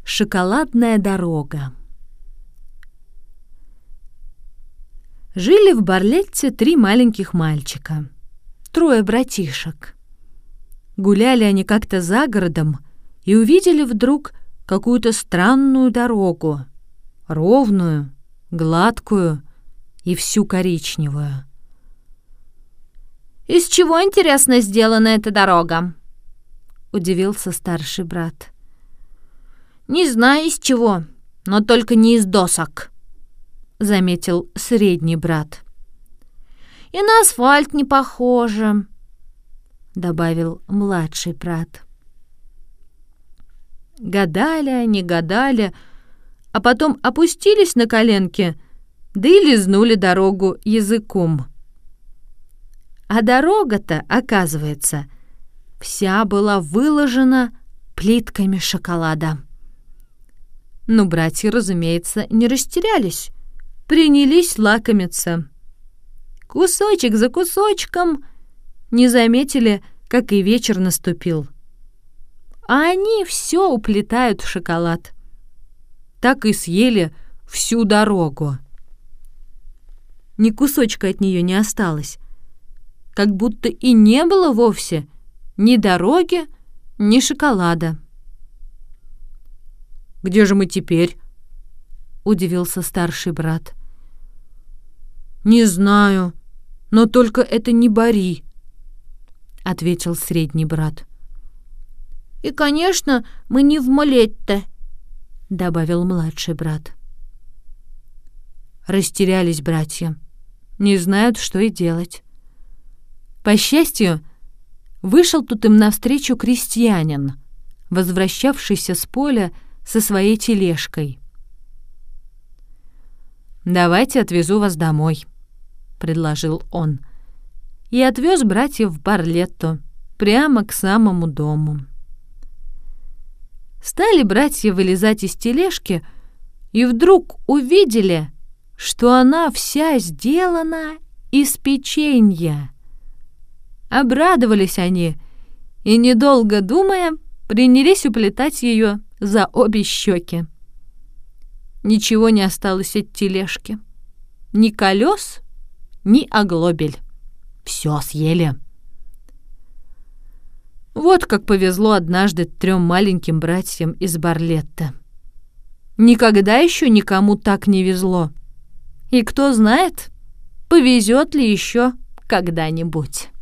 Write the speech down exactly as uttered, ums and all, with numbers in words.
Шоколадная дорога. Жили в Барлетте три маленьких мальчика, трое братишек. Гуляли они как-то за городом и увидели вдруг какую-то странную дорогу, ровную, гладкую и всю коричневую. «Из чего, интересно, сделана эта дорога?» — удивился старший брат. «Не знаю, из чего, но только не из досок», — заметил средний брат. «И на асфальт не похоже», — добавил младший брат. Гадали они, гадали, а потом опустились на коленки, да и лизнули дорогу языком. А дорога-то, оказывается, вся была выложена плитками шоколада. Но братья, разумеется, не растерялись, принялись лакомиться. Кусочек за кусочком не заметили, как и вечер наступил. А они все уплетают в шоколад. Так и съели всю дорогу. Ни кусочка от нее не осталось, как будто и не было вовсе ни дороги, ни шоколада. «Где же мы теперь?» — удивился старший брат. «Не знаю, но только это не Бори», — ответил средний брат. «И, конечно, мы не в Молетте», — добавил младший брат. Растерялись братья, не знают, что и делать. По счастью, вышел тут им навстречу крестьянин, возвращавшийся с поля со своей тележкой. «Давайте отвезу вас домой», — предложил он, и отвез братьев в Барлетту, прямо к самому дому. Стали братья вылезать из тележки и вдруг увидели, что она вся сделана из печенья. Обрадовались они и, недолго думая, принялись уплетать ее за обе щеки. Ничего не осталось от тележки. Ни колес, ни оглобель. Все съели. Вот как повезло однажды трем маленьким братьям из Барлетта. Никогда еще никому так не везло. И кто знает, повезет ли еще когда-нибудь.